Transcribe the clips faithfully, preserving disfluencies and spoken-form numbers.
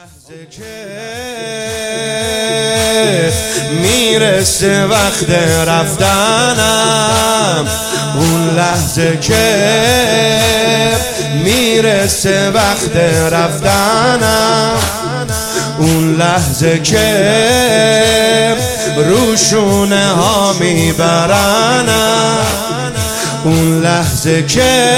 لحظه که میرسه وقت رفتنم، اون لحظه که میرسه وقت رفتنم، اون لحظه که روشونه ها میبرنم، اون لحظه که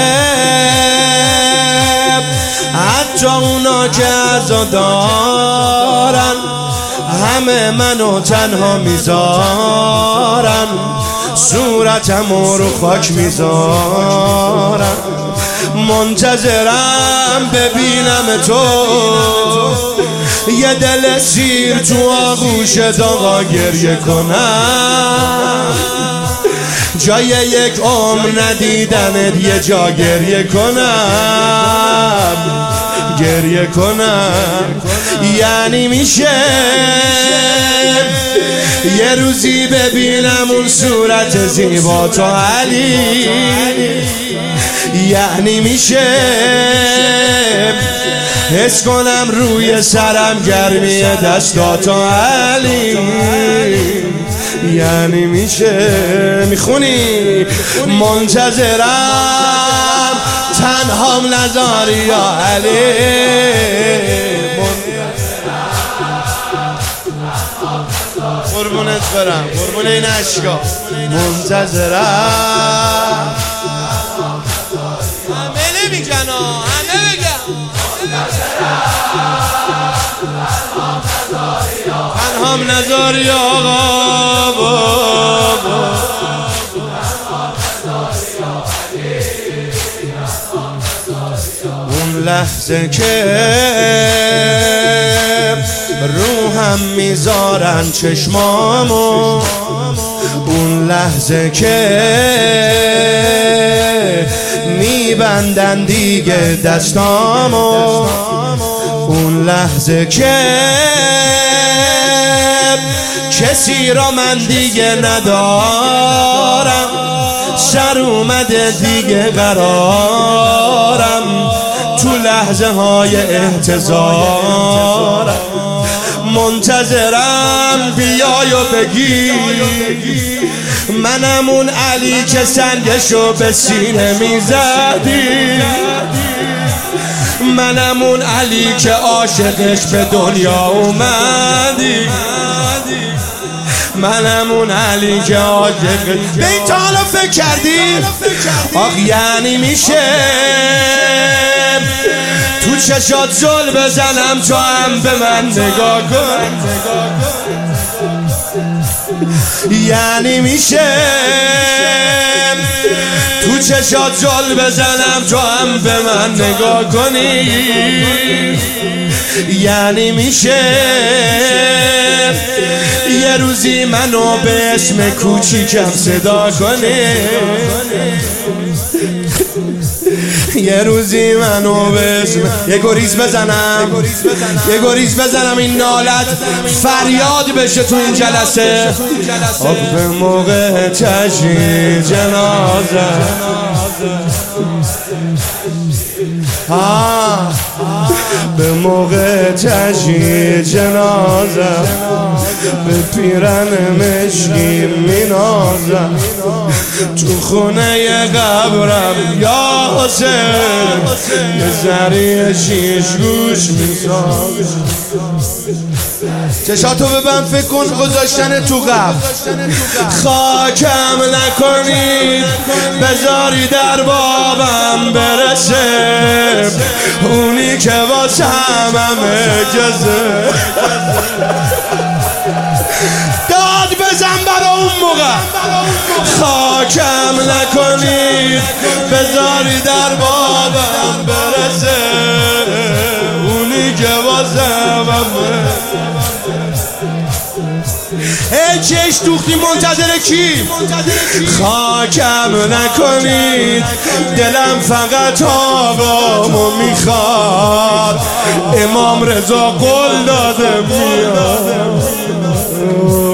حتی اونا که عزا دارن همه منو تنها میذارن، صورتمو رو خاک میذارن، منتظرم ببینم تو، یه دل سیر تو آغوش داغا گریه کنم، جای یک عمر ندیدنت یه جا گریه کنم، گریه کنم. یعنی میشه یه روزی ببینم اون صورت زیبا تو علی، یعنی میشه حس کنم روی سرم گرمی دستاتو علی، یعنی میشه میخونی منتظرم تنهام نذاری یا علی، قربونت برم قربون این عشقا، منتظرم همه نمیگن همه بگم تنهام نذاری آقا بابا، اون لحظه که روحم میذارن چشمامو، اون لحظه که میبندن دیگه دستامو، اون لحظه که کسی را من دیگه ندارم، سر اومده دیگه قرارم، تو لحظه های احتضارم، منتظرم بیای و بگی منم اون علی که سنگشو به سینه میزدی، منم اون علی که عاشقش به دنیا اومدی، منم اون علی که عاشقش. به این تا حالا فکر کردی؟ آخ یعنی میشه تو چشات زل بزنم تو هم به من نگاه کن، یعنی میشه تو چشات زل بزنم تو هم به من نگاه کنی، یعنی میشه یه روزی منو به اسم کوچیکم صدا کنی، یه روزی منو به اسم یه گریز بزنم، یه گریز بزنم این نالت فریاد بشه تو این جلسه. آخ به موقع تشییع جنازه آه به موقع تشییع جنازه به پیرن مشکی مینازم، تو خونه قبرم یا حسین یه ذریع شیش گوش میسازم. چشاتو ببند فکر کن گذاشتن تو قبر، خاکم نکنید بذاری در بابم برسه، اونی که واسه همم اجازه داد بزن برا اون موقع، خاکم نکنید بذاری در بابم برسه، اونی که واسه همم ای چش دوختی منتظر کی؟ خاکم نکنید دلم فقط آقامو میخواد، امام رضا قول داده میاد.